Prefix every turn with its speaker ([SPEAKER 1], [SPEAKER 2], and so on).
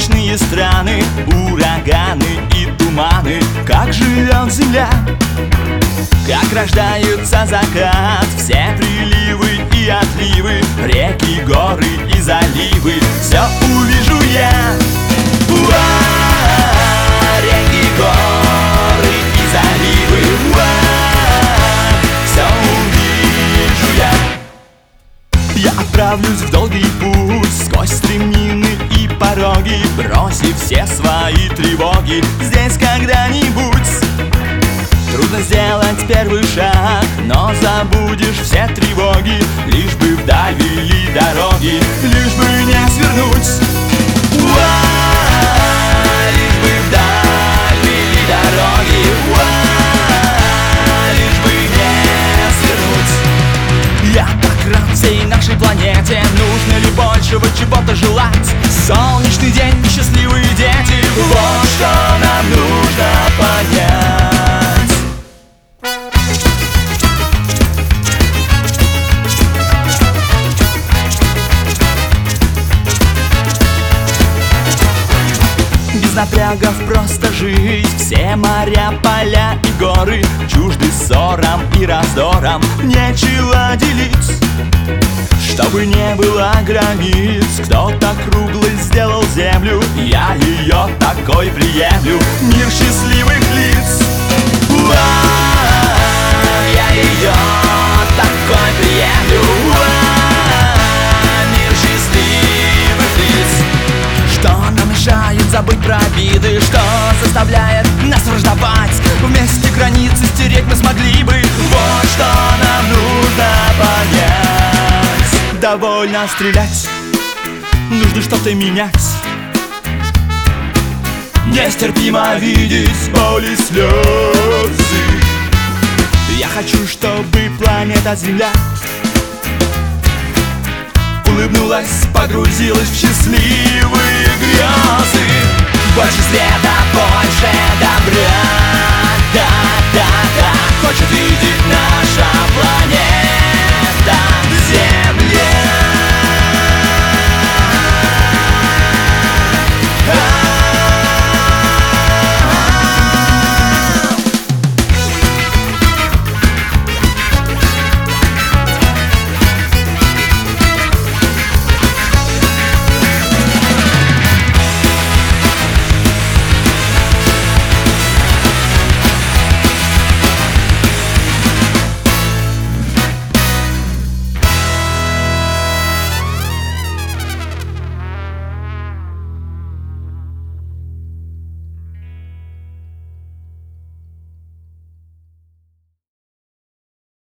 [SPEAKER 1] солнечные страны, ураганы и туманы. Как живет земля, как рождается закат, все приливы и отливы, реки, горы и заливы. Все увижу я, реки, горы и заливы, все увижу я. Я отправлюсь в долгий путь сквозь стремнины и пороги, бросив все свои тревоги. Здесь когда-нибудь трудно сделать первый шаг, но забудешь все тревоги, лишь бы вдаль вели дороги, лишь бы не свернуть. Лишь бы вдаль вели дороги, лишь бы не свернуть. Я так рад всей нашей планете, нужно ли большего чего-то желать? Солнечный день, счастливые дети, вот что нам нужно понять. Без напрягов просто жить, все моря, поля и горы чужды ссорам и раздорам, нечего делить. Чтобы не было границ, кто-то круглый сделал землю, я ее такой приемлю. Мир счастливых лиц, я ее такой приемлю. Мир счастливых лиц. Что нам мешает забыть про обиды, что заставляет нас враждовать? Вместе границы стереть мы смогли бы, вот что нам нужно понять. Довольно стрелять, нужно что-то менять. Нестерпимо видеть боль и слезы. Я хочу, чтобы планета Земля улыбнулась, погрузилась в счастливые грезы. Больше света, больше добра.